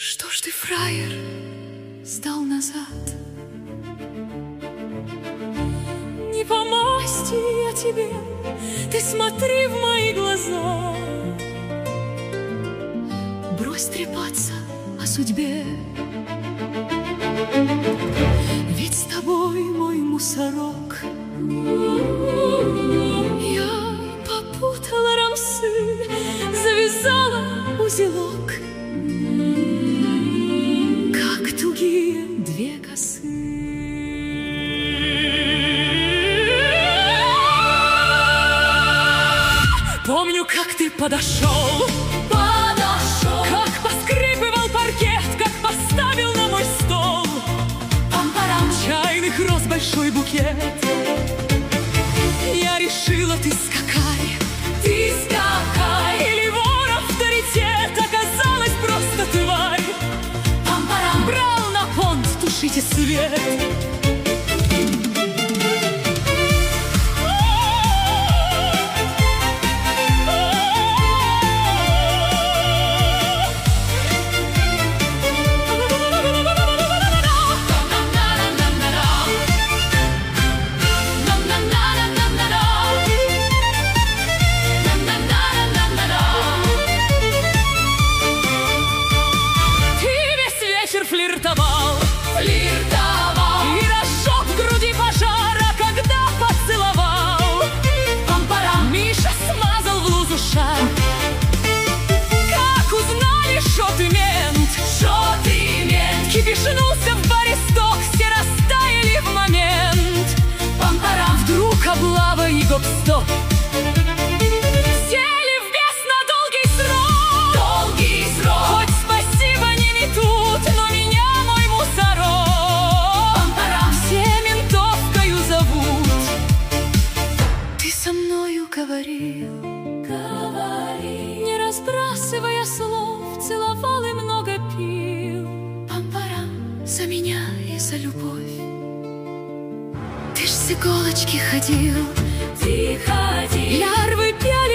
Что ж ты, фраер, сдал назад? Не по масти я тебе, ты смотри в мои глаза. Брось трепаться о судьбе, ведь с тобой мой мусорок. Я попутала рамсы, завязала узелок, как тугие две косы. Помню, как ты подошел, как поскрипывал паркет, как поставил на мой стол чайных роз большой букет. Я решила, ты скакай, или вор авторитет, оказалась просто тварь. Брал на понт, тушите свет. Флиртовал, и разжег в груди пожара, когда поцеловал. Миша смазал в лузу шар. Как узнали, шо ты мент, кипишнулся в баре сток, все растаяли в момент. Вдруг облава и гоп-стоп. Говорил, не разбрасывая слов, целовал и много пил. Пам-парам, за меня и за любовь. Ты ж с иголочки ходил, лярвы пяли